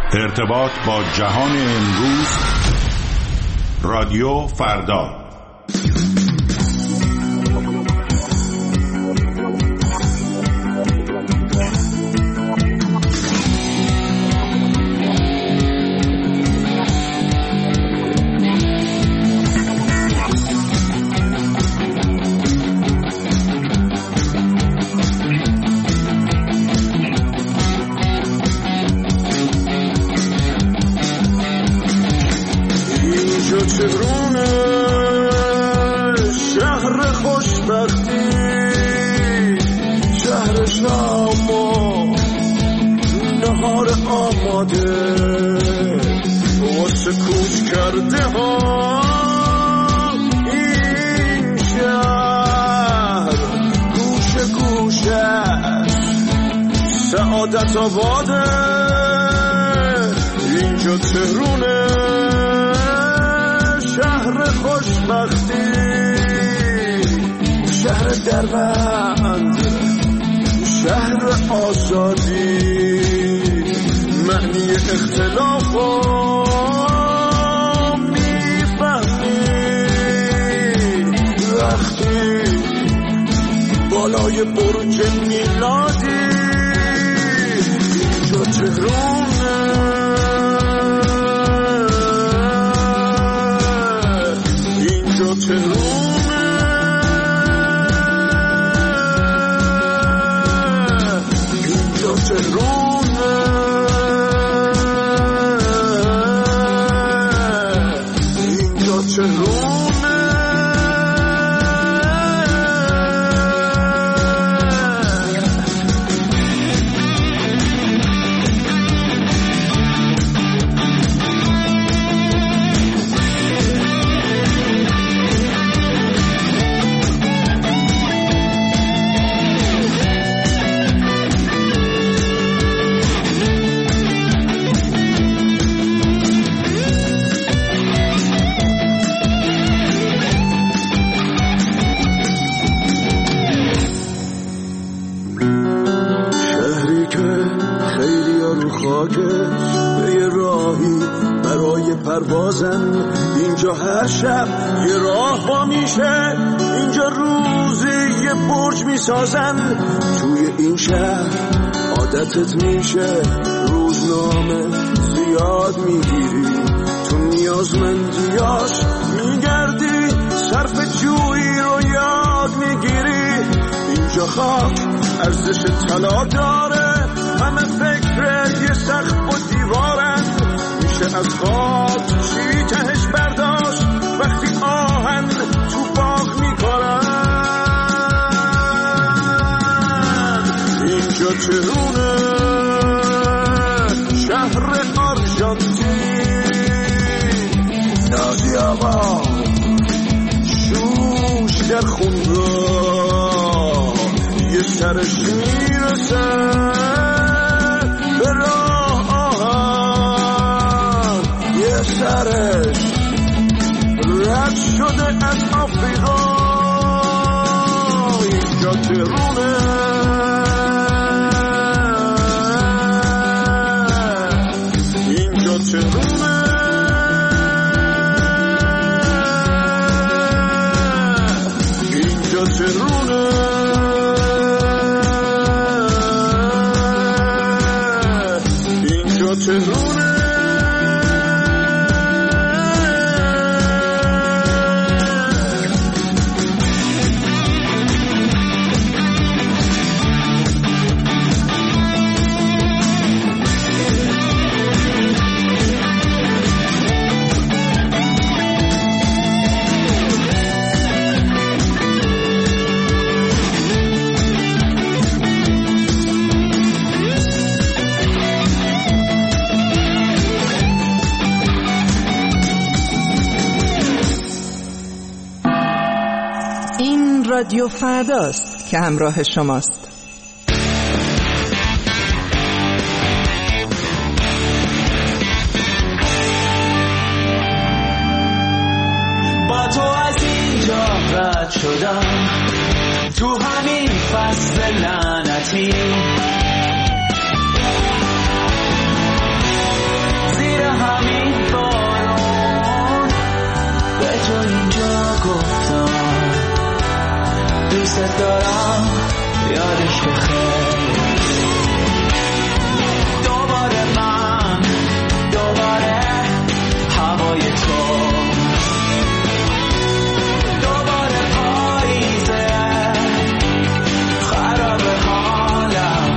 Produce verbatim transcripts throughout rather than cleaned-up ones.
ارتباط با جهان امروز، رادیو فردا. واسه کوچ کرده ها این شهر گوشه گوشه سعادت آباده اینجا تهرونه شهر خوشبختی شهر دربند شهر آزادی معنی اختلاف رو میفهمی وقتی بالای برج میلادی اینجا تهرونه اینجا تهرونه اینجا تهرونه پروازن اینجا هر شب یه راه با میشه اینجا روزی یه برج میسازن توی این شهر عادتت میشه روزنامه زیاد میگیری تو نیازمندیاش میگردی صرف جویی رو یاد میگیری اینجا خاک ارزش طلا داره همه فکر یه سقف و دیوارن میشه از خاک چی تهش برداشت وقتی آهن تو باغ میکنن اینجا تهرونه شهر آرژانتین نازی آقا شوش در خون را یه سرش میرسه به راه آهن یه سرش رد شده از آفریقا اینجا تهرونه اینجا تهرونه اینجا تهرونه اینجا تهرونه رادیو فرداست که همراه شماست. با تو از اینجا رد شدم تو همین فصل لعنتی دوست دارم یادش بخیر. دوباره من دوباره هوای تو، دوباره پاییزه خراب حالم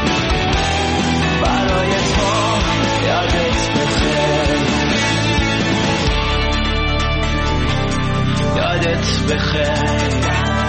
برای تو یادت بخیر. یادت بخیر.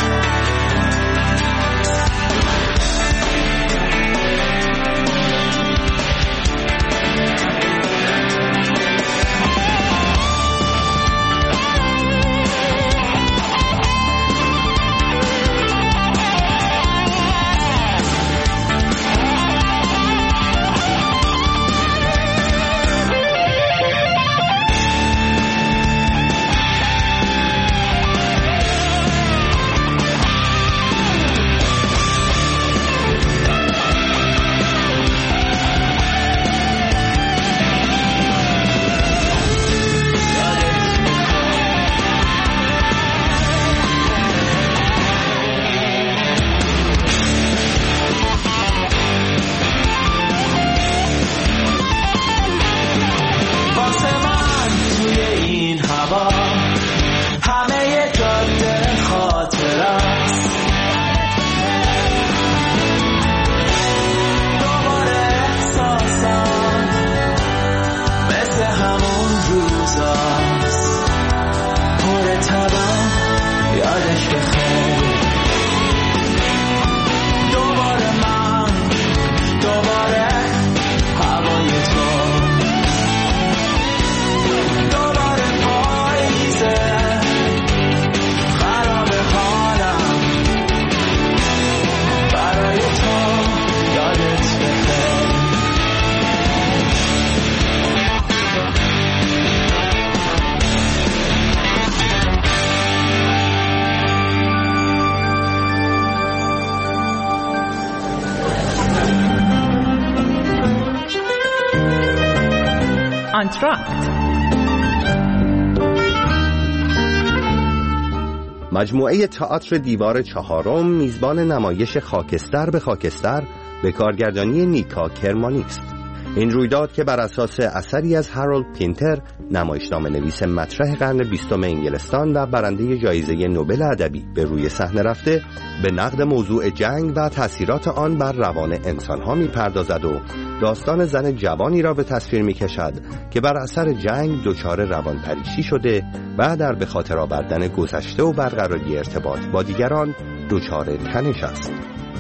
مجموعه تئاتر دیوار چهارم میزبان نمایش خاکستر به خاکستر به کارگردانی نیکا کرمانی است. این رویداد که بر اساس اثری از هارولد پینتر، نمایشنامه نویس مطرح قرن بیستم انگلستان و برنده جایزه نوبل ادبی، به روی صحنه رفته، به نقد موضوع جنگ و تأثیرات آن بر روان انسانها می‌پردازد و داستان زن جوانی را به تصویر می‌کشد که بر اثر جنگ دچار روانپریشی شده و در به خاطر آوردن گذشته و برقراری ارتباط با دیگران دچار تنش است.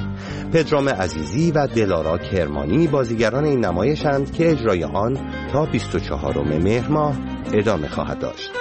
پدرام عزیزی و دلارا کرمانی بازیگران این نمایشند که اجرای آن تا بیست و چهارم مهر ماه ادامه خواهد داشت.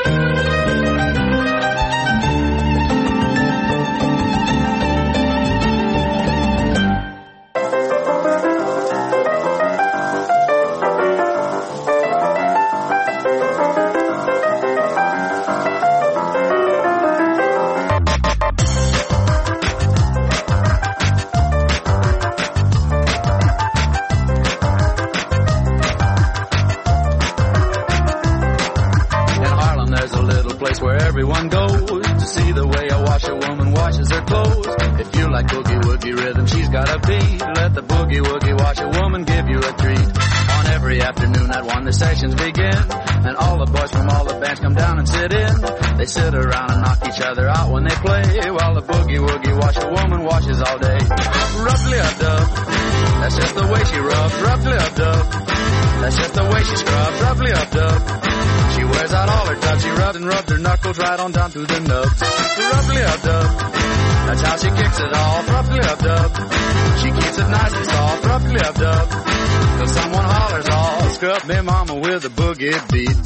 Everyone goes to see the way a washerwoman washes her clothes. If you like boogie woogie rhythm, she's got a beat. Let the boogie woogie washerwoman give you a treat. On every afternoon at one, the sessions begin, and all the boys from all the bands come down and sit in. They sit around and knock each other out when they play, while the boogie woogie washerwoman washes all day. Roughly a dub, that's just the way she rubs. Roughly a dub, that's just the way she scrubs. Roughly a dub. She wears out all her tubs. She rubs and rubs her knuckles right on down to the nubs. Roughly a dub, that's how she kicks it off. Roughly a dub, she keeps it nice and soft. Roughly a dub, till someone hollers, "Oh, scrub me mama with a boogie beat."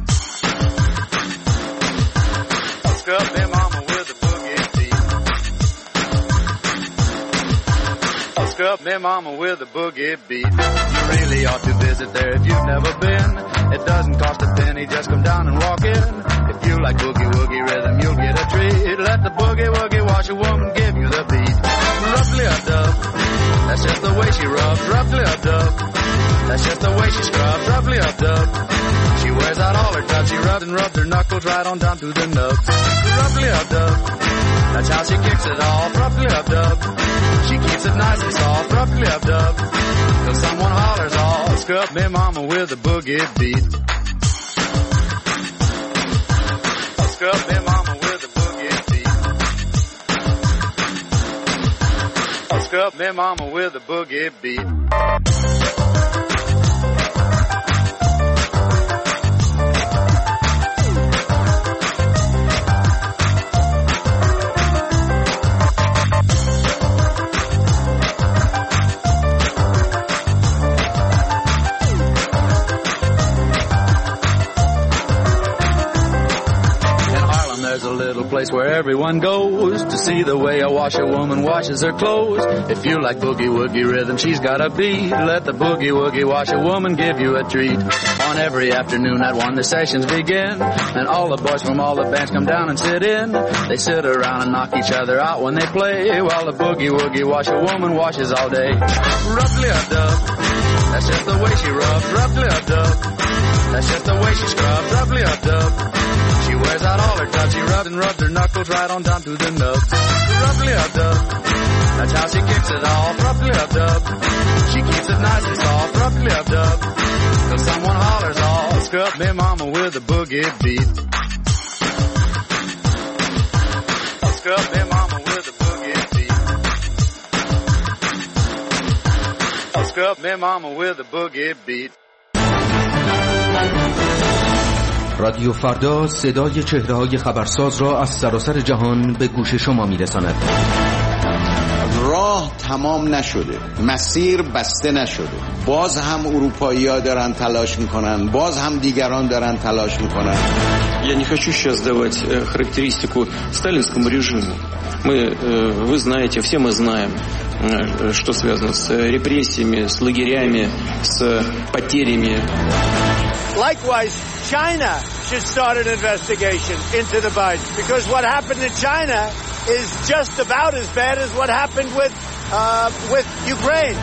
Scrub me mama with a boogie beat. Scrub me mama with a boogie beat. You really ought to visit there if you've never been. It doesn't cost a penny, just come down and walk in. If you like boogie woogie rhythm, you'll get a treat. Let the boogie woogie washerwoman give you the beat. Roughly a dub, that's just the way she rubs. Roughly a dub, that's just the way she scrubs. Roughly a dub, she wears out all her tubs. She rubs and rubs her knuckles right on down to the nubs. Roughly a dub, That's how she kicks it off, rub-a-dub-dub. She keeps it nice and soft, rub-a-dub-dub. Till someone hollers, oh, scrub me mama with a boogie beat. Scrub me mama with a boogie beat. Scrub me mama with a boogie beat. Place where everyone goes to see the way a washerwoman washes her clothes. If you like boogie woogie rhythm, she's got a beat. Let the boogie woogie washerwoman give you a treat. On every afternoon at one the sessions begin, and all the boys from all the bands come down and sit in. They sit around and knock each other out when they play, while the boogie woogie washerwoman washes all day. Rub-a-dub, that's just the way she rubs. Rub-a-dub, that's just the way she scrubs. Rub-a-dub, she wears out all her tubs. She rubs and rubs her knuckles right on down to the nubs. Rub-a-dub, that's how she kicks it off. Rub-a-dub, she keeps it nice and soft. Rub-a-dub, till someone hollers, oh, scrub me mama with a boogie beat. Scrub me mama with a boogie beat. Scrub me mama with a boogie beat. رادیو فردا صدای چهره‌های خبرساز را از سراسر جهان به گوش شما می‌رساند. راه تمام نشده، مسیر بسته نشده. باز هم اروپایی‌ها دارن تلاش میکنن، باز هم دیگران دارن تلاش میکنن. Я не хочу сейчас давать характеристику сталинскому режиму. Мы, вы знаете, все мы знаем, что связано с репрессиями, с лагерями, с потерями. Likewise, China should start an investigation into the Bidens, because what happened in China is just about as bad as what happened with uh, with Ukraine.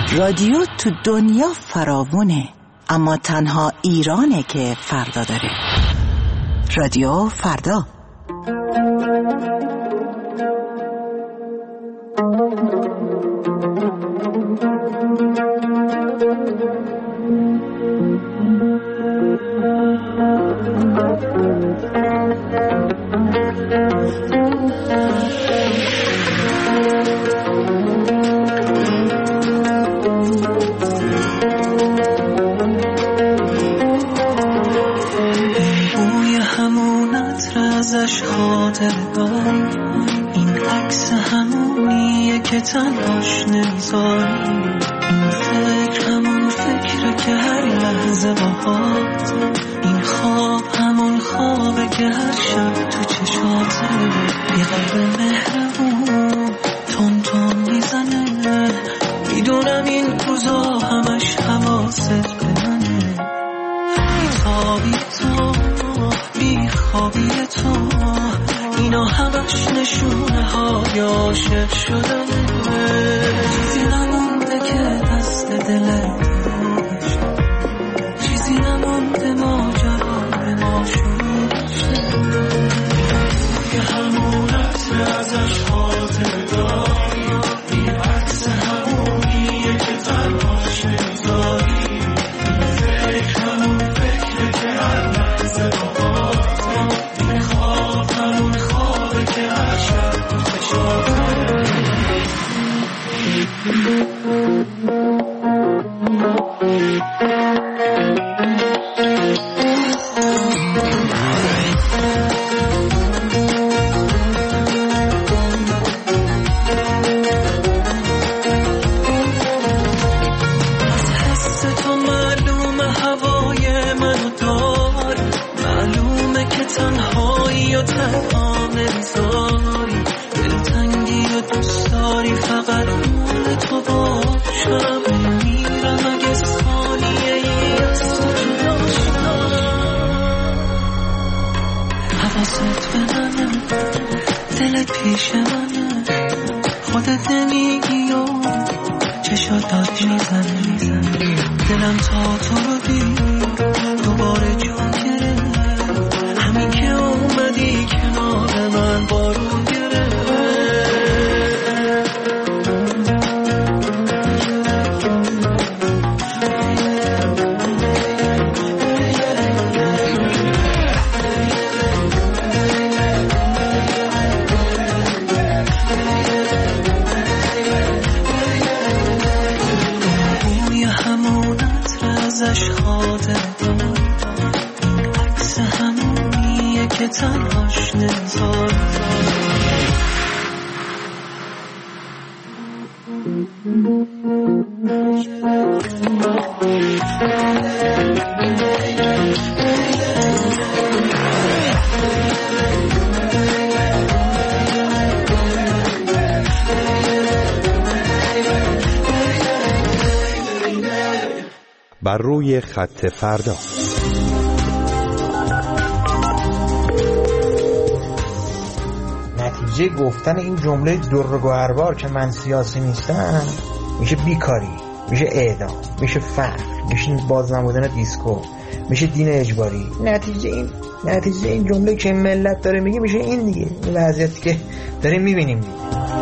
رادیو تو دنیا فراوونه، اما تنها ایرانه که فردا داره. رادیو فردا. این عکس همونیه که تنهاش نمیذاری، این فکر همون فکره که هر لحظه باهات، این خواب همون خوابه که هر شب تو چشاته، یه قلب مهربون تون تون میزنه، میدونم این روزا همش حواست به منه، بیتابی تو بیخوابی تو، اینا همش نشونه های عاشق شدنه، چیزی نمونده که دست دلت باشه، چیزی نمونده ماجرا به ما شروع شه، یه همون عطر ازش خاطر داری، این عکس همونیه که تنهاش نمیذاری، این فکر همون فکره که هر لحظه باهات، این خواب همون خوابه که هر شب تو چشاته. پیش منه خودت نمیگی و چشات داد میزنه، دلم تا تو رو دید دوباره جا گرفت، همین که اومدی کنار من بارون گرفت. تنهاش نمیذاری. بر روی خط فردا. نتیجه گفتن این جمله در گوهربار که من سیاسی نیستم میشه بیکاری، میشه اعدام، میشه فقر، میشه باز نمودن دیسکو، میشه دین اجباری. نتیجه این نتیجه این جمله که ملت داره میگه میشه این دیگه، این وضعیتی که داریم میبینیم دیگه.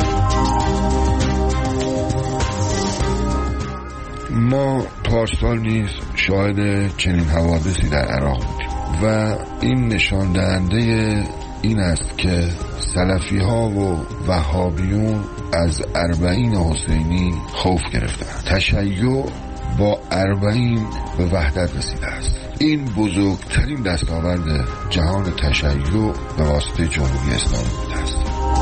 ما پارسال نیز شاهد چنین حوادثی در عراق بودیم و این نشان دهنده این است که سلفی ها و وهابیون از اربعین حسینی خوف گرفتند. تشیع با اربعین به وحدت رسیده است. این بزرگترین دستاورد جهان تشیع به واسطه جمهوری اسلامی بوده است.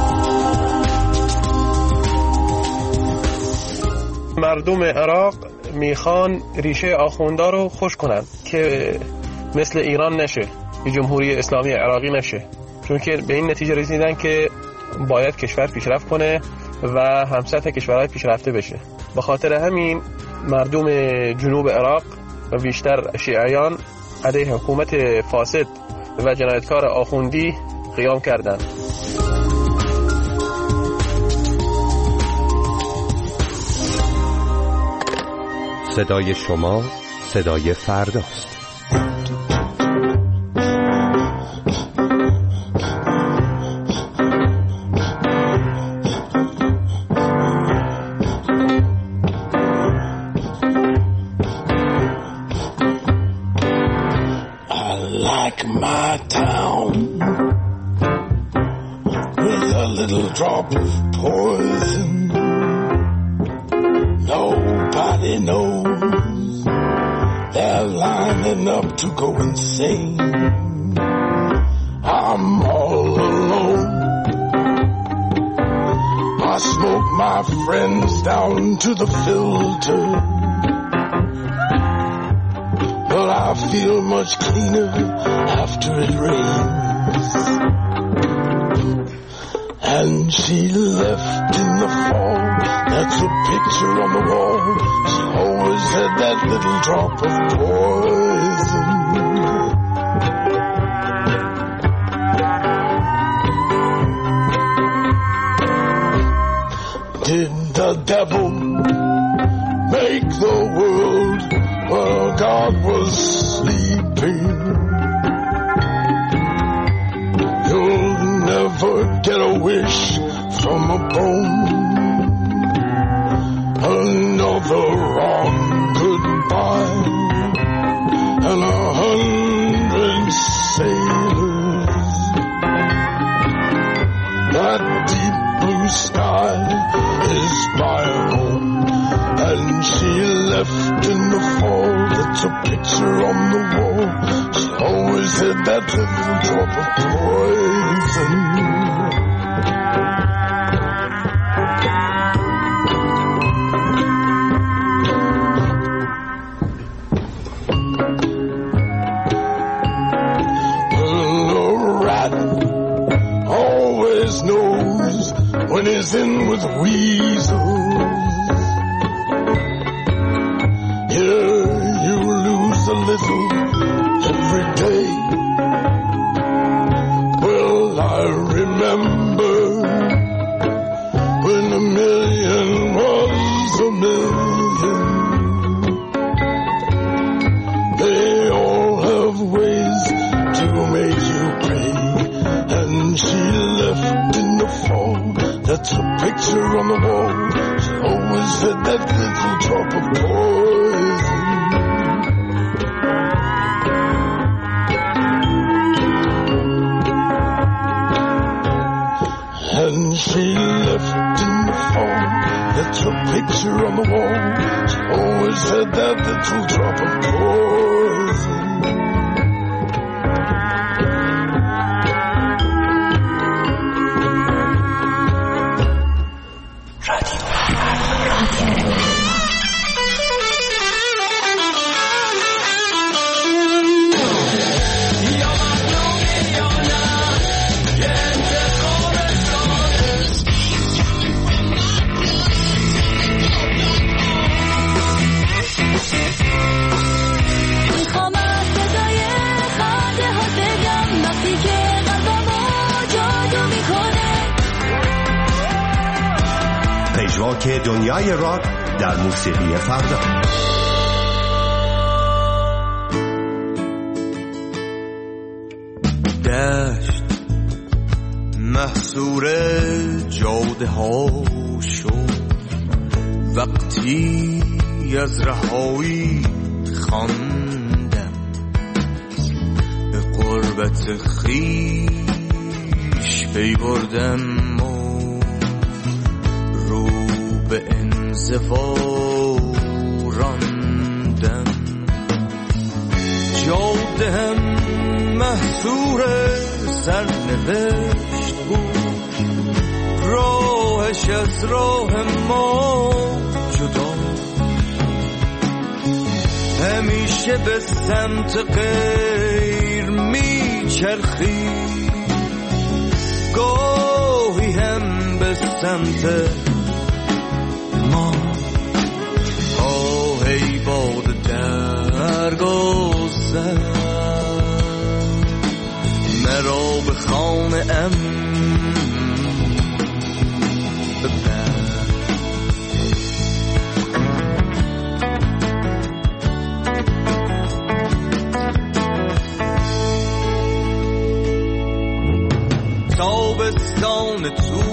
مردم عراق میخوان ریشه آخوندا رو خوش کنن که مثل ایران نشه، جمهوری اسلامی عراقی نشه، چون که به این نتیجه رسیدن که باید کشور پیشرفت کنه و همسطح کشورهای پیشرفته بشه. به خاطر همین مردم جنوب عراق و بیشتر شیعیان علیه حکومت فاسد و جنایتکار آخوندی قیام کردند. صدای شما صدای فرداست. Drop of poison. Nobody knows. They're lining up to go insane. I'm all alone. I smoke my friends down to the filter, but I feel much cleaner after it rains. And she left in the fall. That's a picture on the wall. She always had that little drop of poison. Did the devil make the world while God was sleeping? Never get a wish from a bone. Another wrong goodbye, and a hundred sailors. That deep blue sky is my home, and she left in the fall. That's a picture on the wall. She always had that little drop of poison. When he's in with weasels, here you lose a little every day. Well, I remember when a million was a million. They all have ways to make you pay, and she left in the fall. That's a picture on the wall. She always had that little drop of poison. And she left in the fall. That's a picture on the wall. She always had that little drop of poison. که دنیای راک در موسیقی فردا. دشت محصور جاده ها شد وقتی از رهایی خواندم، به قربت خویش پی بردم به انزوا راندم. جاده هم محصور سرنوشت بود، راهش از راه ما جدا، همیشه به سمت غیر می چرخی، گاهی هم به سمت ما. آه ای باد درگذر، مرا به خانه ام ببر.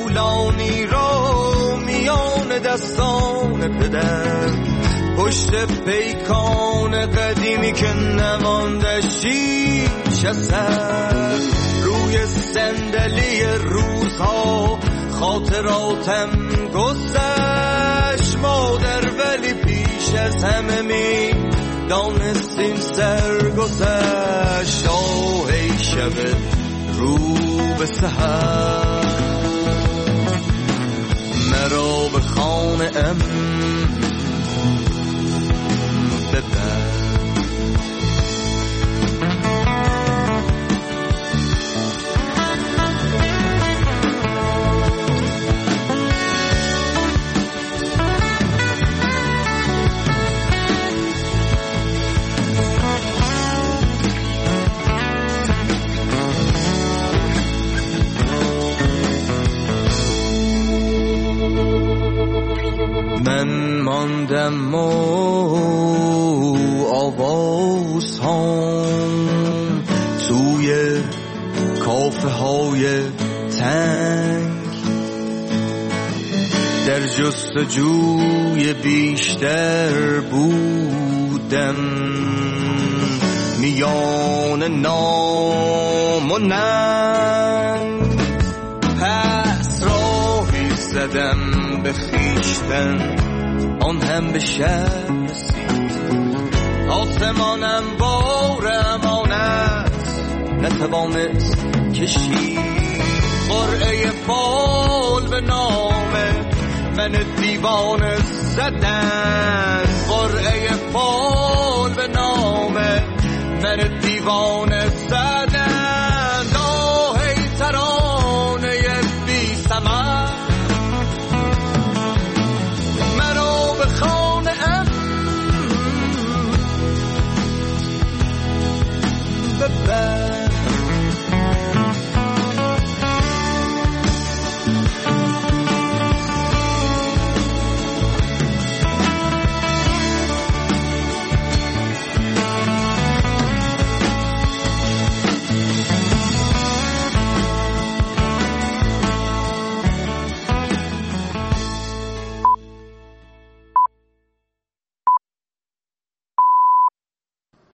طولانی رو میان دستان پدر، پشت پیکان قدیمی که نمانده شیش اثر، روی صندلی روزها خاطراتم گذشت مادر، ولی پیش از همه می دانستین سر گذشت. آه ای شب رو به سحر، مرا به خانه ام ببر. من ماندم و آواز هم توی کافه های تنگ، در جستجوی بیشتر بودم میان نام و ننگ. پس راهی زدم به خیشتن، آن هم به شب رسید. آسمانم بار امانت نتوانست کشید. قرعه فال به نام من دیوانه زدن، قرعه فال به نام من دیوانه زدن.